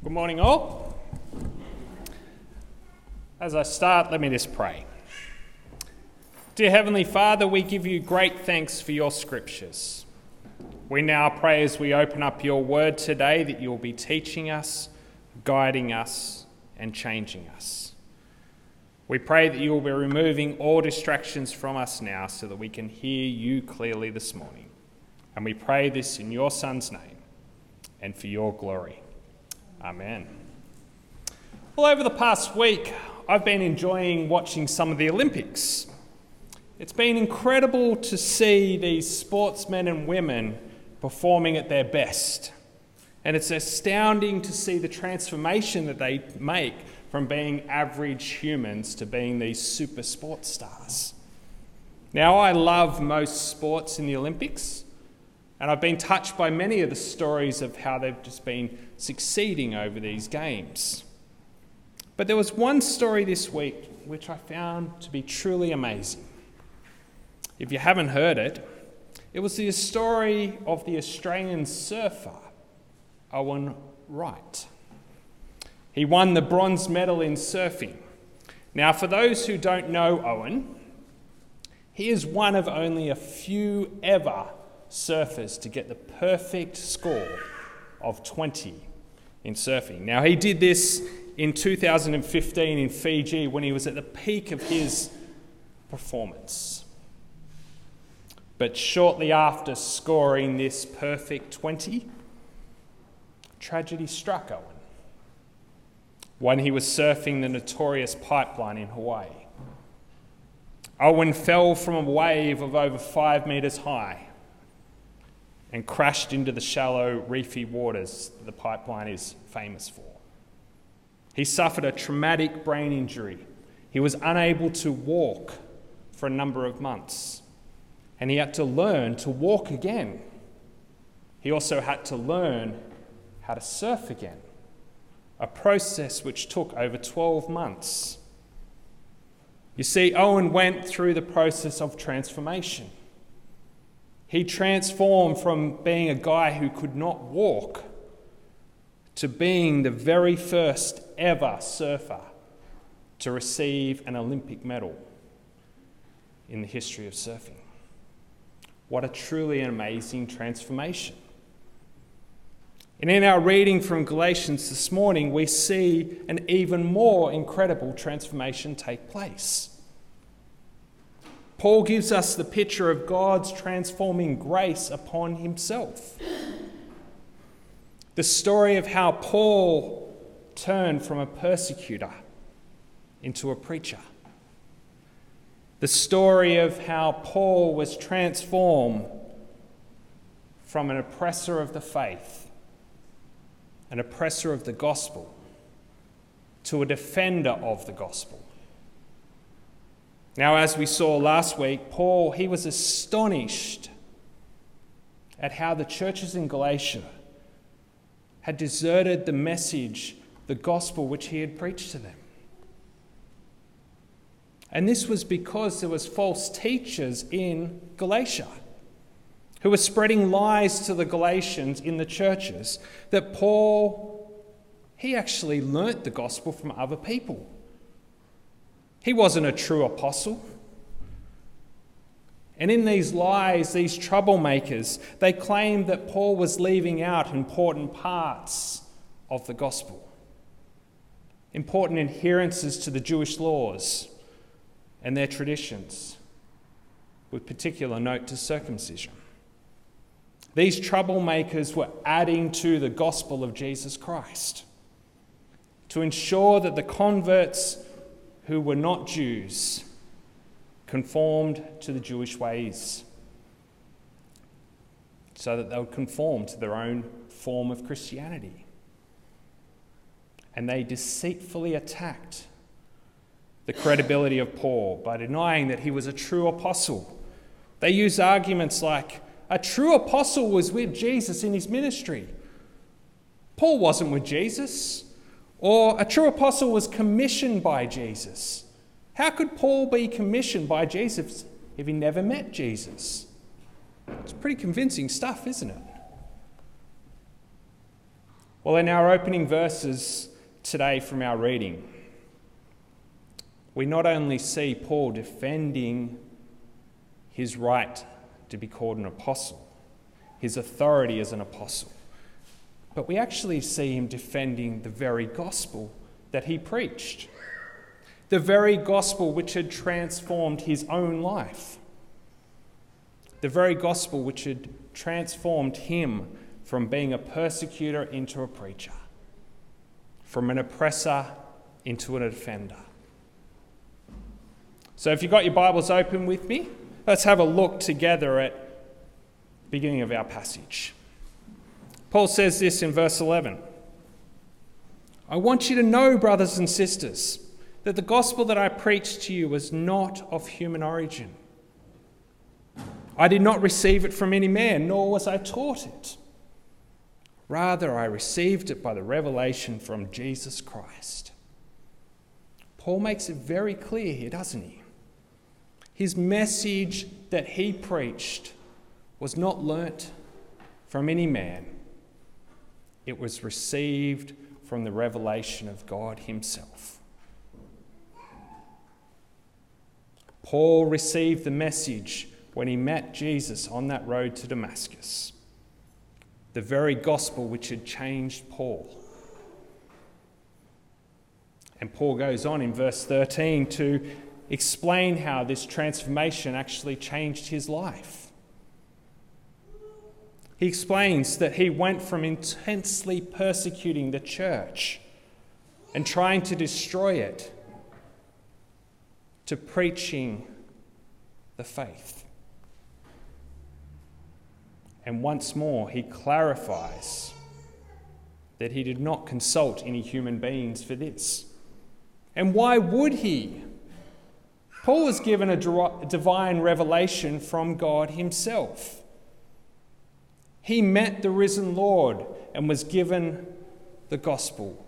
Good morning, all. As I start, let me just pray. Dear Heavenly Father, we give you great thanks for your scriptures. We now pray as we open up your word today that you'll be teaching us, guiding us, and changing us. We pray that you will be removing all distractions from us now so that we can hear you clearly this morning. And we pray this in your Son's name and for your glory. Amen. Well, over the past week, I've been enjoying watching some of the Olympics. It's been incredible to see these sportsmen and women performing at their best. And it's astounding to see the transformation that they make from being average humans to being these super sports stars. Now, I love most sports in the Olympics, and I've been touched by many of the stories of how they've just been succeeding over these games. But there was one story this week which I found to be truly amazing. If you haven't heard it, it was the story of the Australian surfer, Owen Wright. He won the bronze medal in surfing. Now, for those who don't know Owen, he is one of only a few ever surfers to get the perfect score of 20 in surfing. Now, he did this in 2015 in Fiji when he was at the peak of his performance. But shortly after scoring this perfect 20, tragedy struck Owen when he was surfing the notorious pipeline in Hawaii. Owen fell from a wave of over 5 meters high and crashed into the shallow, reefy waters the pipeline is famous for. He suffered a traumatic brain injury. He was unable to walk for a number of months, and he had to learn to walk again. He also had to learn how to surf again, a process which took over 12 months. You see, Owen went through the process of transformation. He transformed from being a guy who could not walk to being the very first ever surfer to receive an Olympic medal in the history of surfing. What a truly amazing transformation. And in our reading from Galatians this morning, we see an even more incredible transformation take place. Paul gives us the picture of God's transforming grace upon himself. The story of how Paul turned from a persecutor into a preacher. The story of how Paul was transformed from an oppressor of the faith, an oppressor of the gospel, to a defender of the gospel. Now, as we saw last week, Paul, he was astonished at how the churches in Galatia had deserted the message, the gospel which he had preached to them. And this was because there was false teachers in Galatia who were spreading lies to the Galatians in the churches that Paul, he actually learnt the gospel from other people. He wasn't a true apostle. And in these lies, these troublemakers, they claimed that Paul was leaving out important parts of the gospel, important adherences to the Jewish laws and their traditions, with particular note to circumcision. These troublemakers were adding to the gospel of Jesus Christ to ensure that the converts who were not Jews conformed to the Jewish ways so that they would conform to their own form of Christianity. And they deceitfully attacked the credibility of Paul by denying that he was a true apostle. They used arguments like, a true apostle was with Jesus in his ministry. Paul wasn't with Jesus. Or a true apostle was commissioned by Jesus. How could Paul be commissioned by Jesus if he never met Jesus? It's pretty convincing stuff, isn't it? Well, in our opening verses today from our reading, we not only see Paul defending his right to be called an apostle, his authority as an apostle, but we actually see him defending the very gospel that he preached, the very gospel which had transformed his own life, the very gospel which had transformed him from being a persecutor into a preacher, from an oppressor into a defender. So if you've got your Bibles open with me, let's have a look together at the beginning of our passage. Paul says this in verse 11. I want you to know, brothers and sisters, that the gospel that I preached to you was not of human origin. I did not receive it from any man, nor was I taught it. Rather, I received it by the revelation from Jesus Christ. Paul makes it very clear here, doesn't he? His message that he preached was not learnt from any man. It was received from the revelation of God himself. Paul received the message when he met Jesus on that road to Damascus, the very gospel which had changed Paul. And Paul goes on in verse 13 to explain how this transformation actually changed his life. He explains that he went from intensely persecuting the church and trying to destroy it to preaching the faith. And once more, he clarifies that he did not consult any human beings for this. And why would he? Paul was given a divine revelation from God himself. He met the risen Lord and was given the gospel.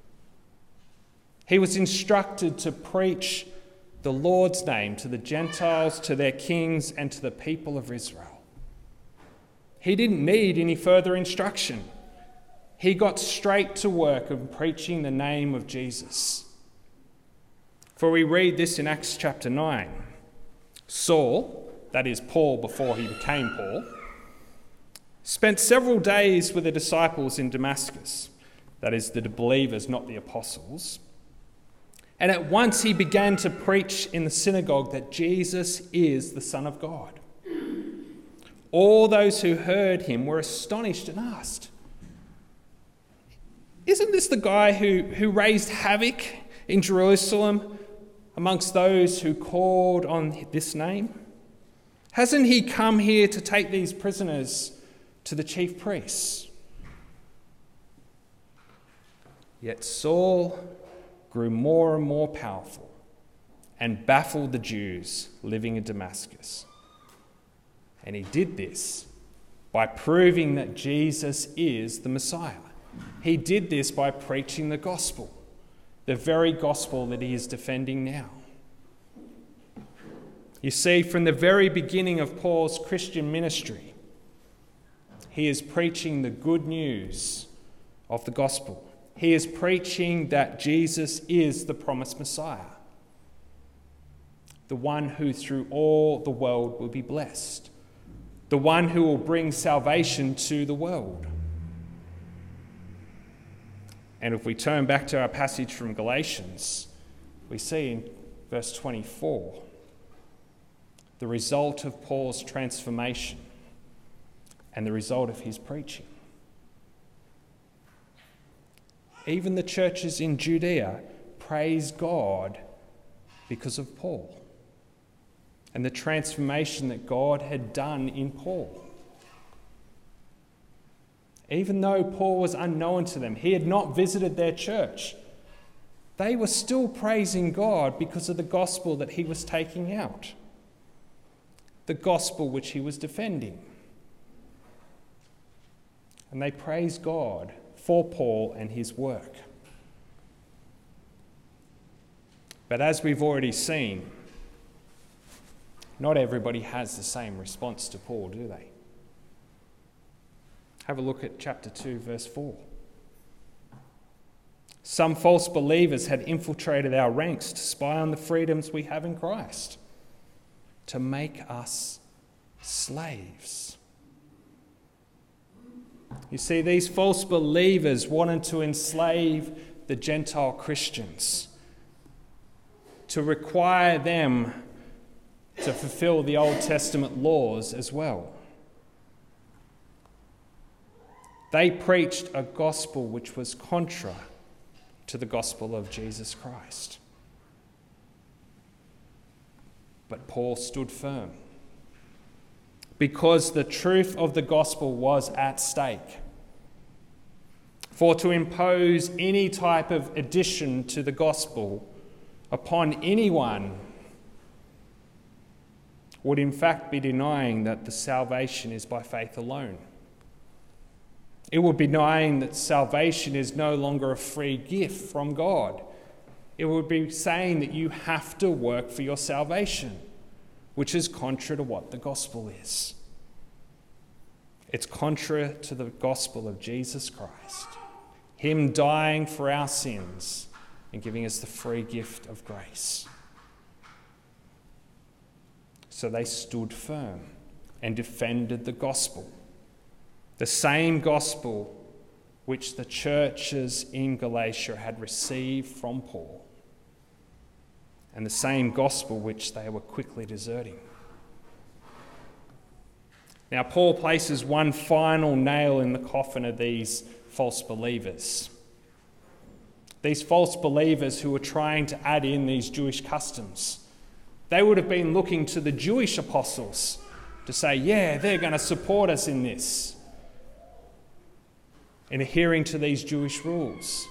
He was instructed to preach the Lord's name to the Gentiles, to their kings, and to the people of Israel. He didn't need any further instruction. He got straight to work of preaching the name of Jesus. For we read this in Acts chapter 9. Saul, that is Paul before he became Paul, spent several days with the disciples in Damascus, that is the believers, not the apostles. And at once he began to preach in the synagogue that Jesus is the Son of God. All those who heard him were astonished and asked, isn't this the guy who raised havoc in Jerusalem amongst those who called on this name? Hasn't he come here to take these prisoners to the chief priests? Yet Saul grew more and more powerful and baffled the Jews living in Damascus. And he did this by proving that Jesus is the Messiah. He did this by preaching the gospel, the very gospel that he is defending now. You see, from the very beginning of Paul's Christian ministry, he is preaching the good news of the gospel. He is preaching that Jesus is the promised Messiah, the one who through all the world will be blessed, the one who will bring salvation to the world. And if we turn back to our passage from Galatians, we see in verse 24 the result of Paul's transformation and the result of his preaching. Even the churches in Judea praise God because of Paul and the transformation that God had done in Paul. Even though Paul was unknown to them, he had not visited their church, they were still praising God because of the gospel that he was taking out, the gospel which he was defending. And they praised God for Paul and his work. But as we've already seen, not everybody has the same response to Paul, do they? Have a look at chapter 2, verse 4. Some false believers had infiltrated our ranks to spy on the freedoms we have in Christ, to make us slaves. You see, these false believers wanted to enslave the Gentile Christians, to require them to fulfill the Old Testament laws as well. They preached a gospel which was contra to the gospel of Jesus Christ. But Paul stood firm, because the truth of the gospel was at stake. For to impose any type of addition to the gospel upon anyone would in fact be denying that the salvation is by faith alone. It would be denying that salvation is no longer a free gift from God. It would be saying that you have to work for your salvation, which is contrary to what the gospel is. It's contrary to the gospel of Jesus Christ, him dying for our sins and giving us the free gift of grace. So they stood firm and defended the gospel, the same gospel which the churches in Galatia had received from Paul, and the same gospel which they were quickly deserting. Now, Paul places one final nail in the coffin of these false believers. These false believers who were trying to add in these Jewish customs. They would have been looking to the Jewish apostles to say, yeah, they're going to support us in this, in adhering to these Jewish rules.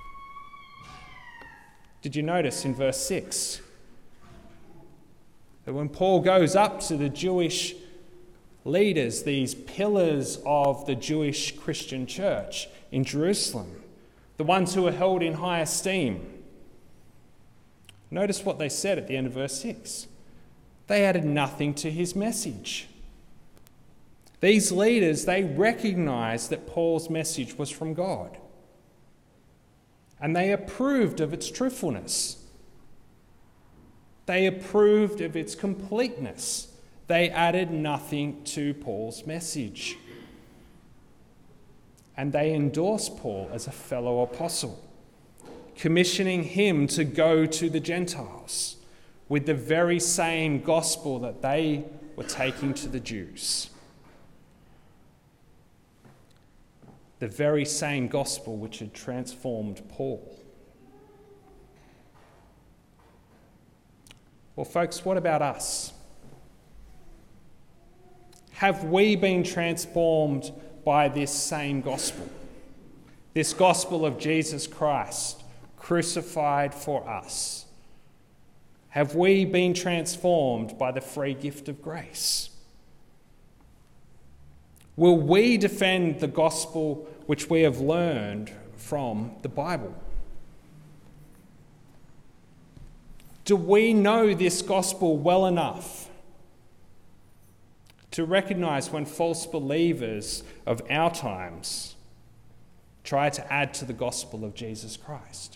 Did you notice in verse 6 that when Paul goes up to the Jewish leaders, these pillars of the Jewish Christian church in Jerusalem, the ones who are held in high esteem, notice what they said at the end of verse 6. They added nothing to his message. These leaders, they recognized that Paul's message was from God, and they approved of its truthfulness. They approved of its completeness. They added nothing to Paul's message. And they endorsed Paul as a fellow apostle, commissioning him to go to the Gentiles with the very same gospel that they were taking to the Jews. The very same gospel which had transformed Paul. Well, folks, what about us? Have we been transformed by this same gospel? This gospel of Jesus Christ, crucified for us. Have we been transformed by the free gift of grace? Will we defend the gospel which we have learned from the Bible? Do we know this gospel well enough to recognize when false believers of our times try to add to the gospel of Jesus Christ?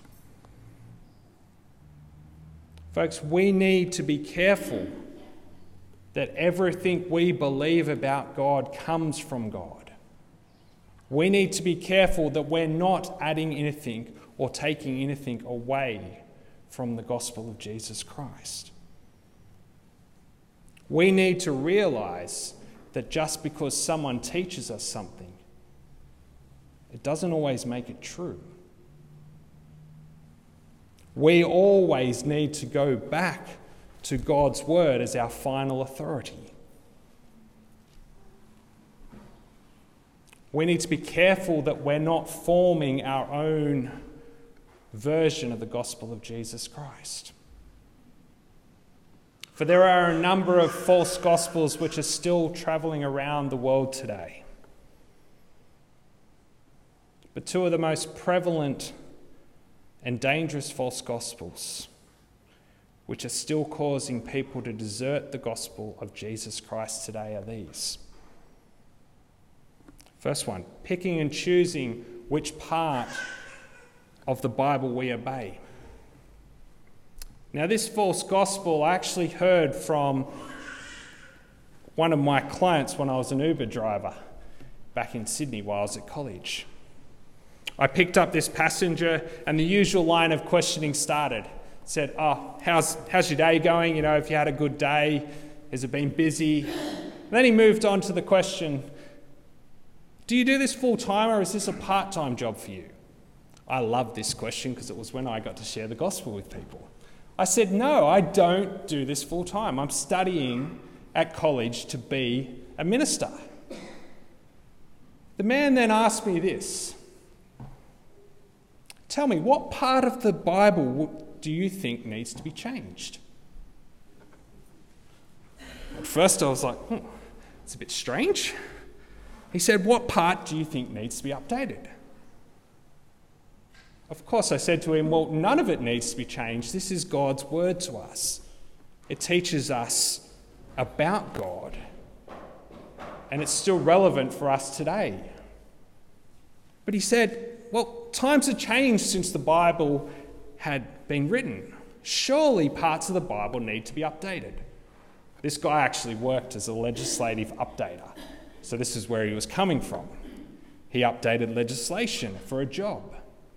Folks, we need to be careful that everything we believe about God comes from God. We need to be careful that we're not adding anything or taking anything away from the gospel of Jesus Christ. We need to realize that just because someone teaches us something, it doesn't always make it true. We always need to go back to God's word as our final authority. We need to be careful that we're not forming our own version of the gospel of Jesus Christ. For there are a number of false gospels which are still travelling around the world today. But two of the most prevalent and dangerous false gospels, which are still causing people to desert the gospel of Jesus Christ today, are these. First one, picking and choosing which part of the Bible we obey. Now, this false gospel I actually heard from one of my clients when I was an Uber driver back in Sydney while I was at college. I picked up this passenger and the usual line of questioning started. It said, how's your day going? If you had a good day, has it been busy? And then he moved on to the question, do you do this full time or is this a part-time job for you? I loved this question because it was when I got to share the gospel with people. I said, no, I don't do this full time. I'm studying at college to be a minister. The man then asked me this. Tell me, what part of the Bible do you think needs to be changed? At first I was like, it's a bit strange. He said, what part do you think needs to be updated? Of course, I said to him, well, none of it needs to be changed. This is God's word to us. It teaches us about God, and it's still relevant for us today. But he said, well, times have changed since the Bible had been written. Surely parts of the Bible need to be updated. This guy actually worked as a legislative updater, so this is where he was coming from. He updated legislation for a job.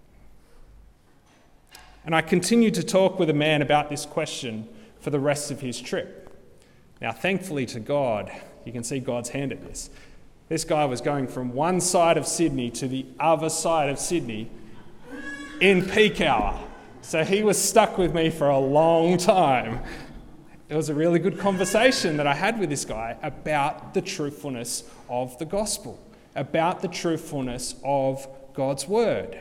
And I continued to talk with a man about this question for the rest of his trip. Now, thankfully to God, you can see God's hand at this. This guy was going from one side of Sydney to the other side of Sydney in peak hour. So he was stuck with me for a long time. It was a really good conversation that I had with this guy about the truthfulness of the gospel, about the truthfulness of God's word.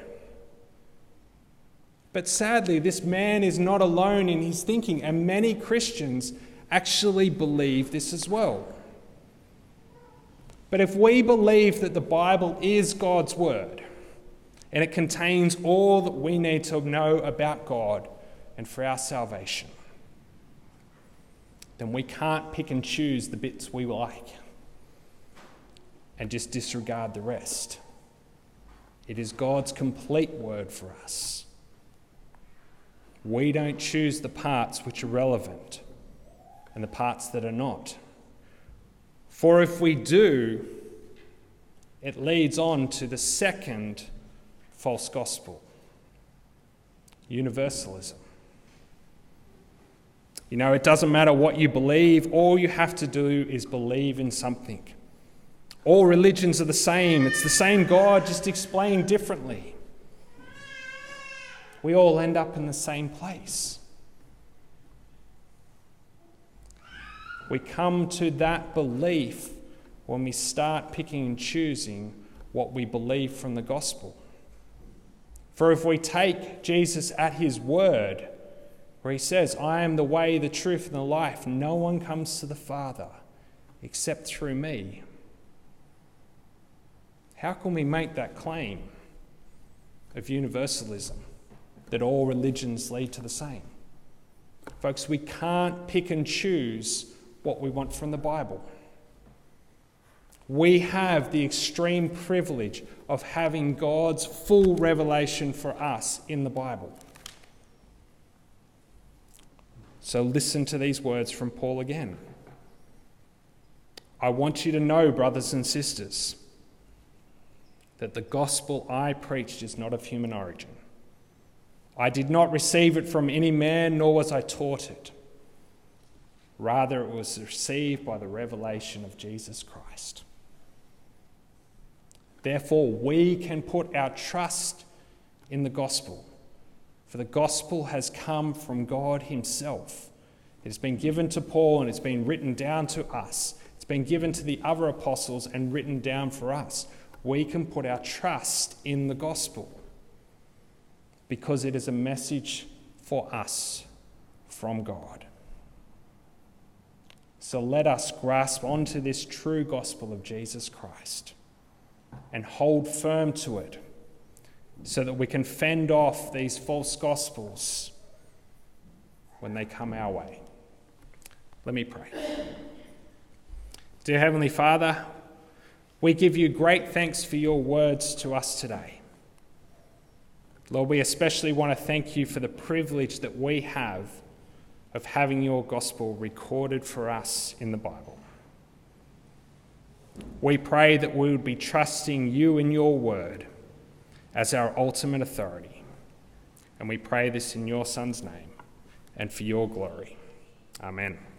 But sadly, this man is not alone in his thinking, and many Christians actually believe this as well. But if we believe that the Bible is God's word, and it contains all that we need to know about God and for our salvation, then we can't pick and choose the bits we like and just disregard the rest. It is God's complete word for us. We don't choose the parts which are relevant and the parts that are not. For if we do, it leads on to the second false gospel, universalism. It doesn't matter what you believe, all you have to do is believe in something. All religions are the same, it's the same God, just explained differently. We all end up in the same place. We come to that belief when we start picking and choosing what we believe from the gospel. For if we take Jesus at his word, where he says, I am the way, the truth, and the life, no one comes to the Father except through me. How can we make that claim of universalism, that all religions lead to the same? Folks, we can't pick and choose what we want from the Bible. We have the extreme privilege of having God's full revelation for us in the Bible. So listen to these words from Paul again. I want you to know, brothers and sisters, that the gospel I preached is not of human origin. I did not receive it from any man, nor was I taught it. Rather, it was received by the revelation of Jesus Christ. Therefore, we can put our trust in the gospel, for the gospel has come from God himself. It has been given to Paul and it's been written down to us. It's been given to the other apostles and written down for us. We can put our trust in the gospel because it is a message for us from God. So let us grasp onto this true gospel of Jesus Christ and hold firm to it so that we can fend off these false gospels when they come our way. Let me pray. Dear Heavenly Father, we give you great thanks for your words to us today. Lord, we especially want to thank you for the privilege that we have of having your gospel recorded for us in the Bible. We pray that we would be trusting you and your word as our ultimate authority. And we pray this in your Son's name and for your glory. Amen.